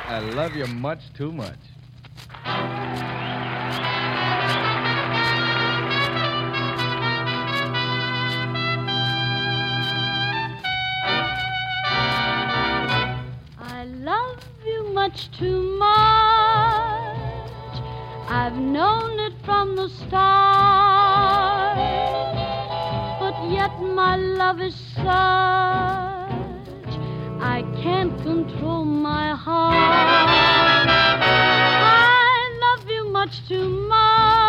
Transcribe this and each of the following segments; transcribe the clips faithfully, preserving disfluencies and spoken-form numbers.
I love you much too much. I love you much too much. I've known it from the start. But yet my love is such, I can't control my heart. I love you much too much.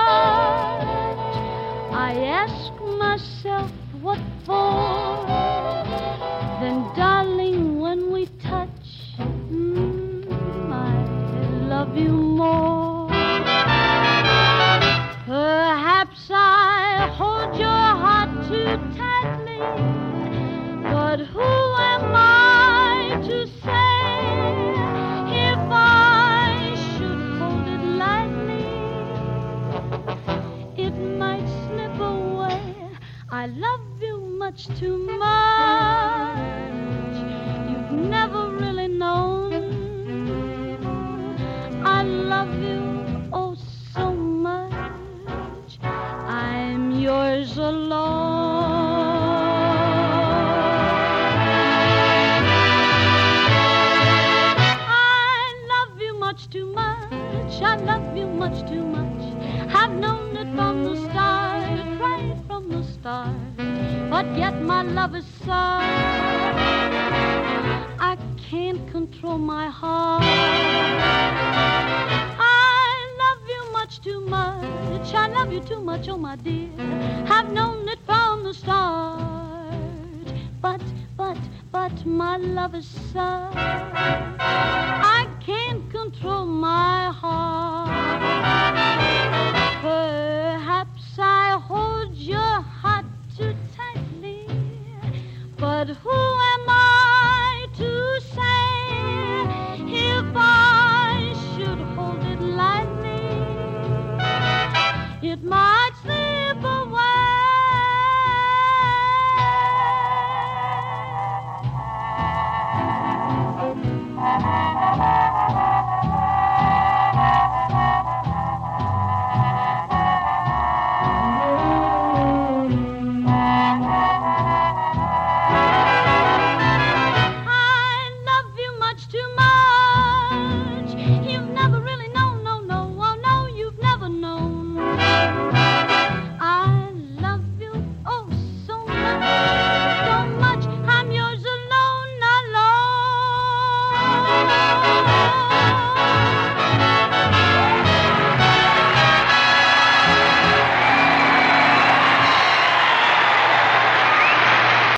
I ask myself what for. Then, darling, when we touch, mm, I love you more. Perhaps I hold your heart too tightly, but who am I to say if I should hold it lightly, it might slip away. I love you much too much. You've never really known. I love you oh so much. I'm yours alone. I love you much too much. I love you much too much. I've known it from the start, right from the start. But yet my love is such, I can't control my heart. I love you much too much. I love you too much, oh my dear. I've known it from the start. But, but, but my love is such, I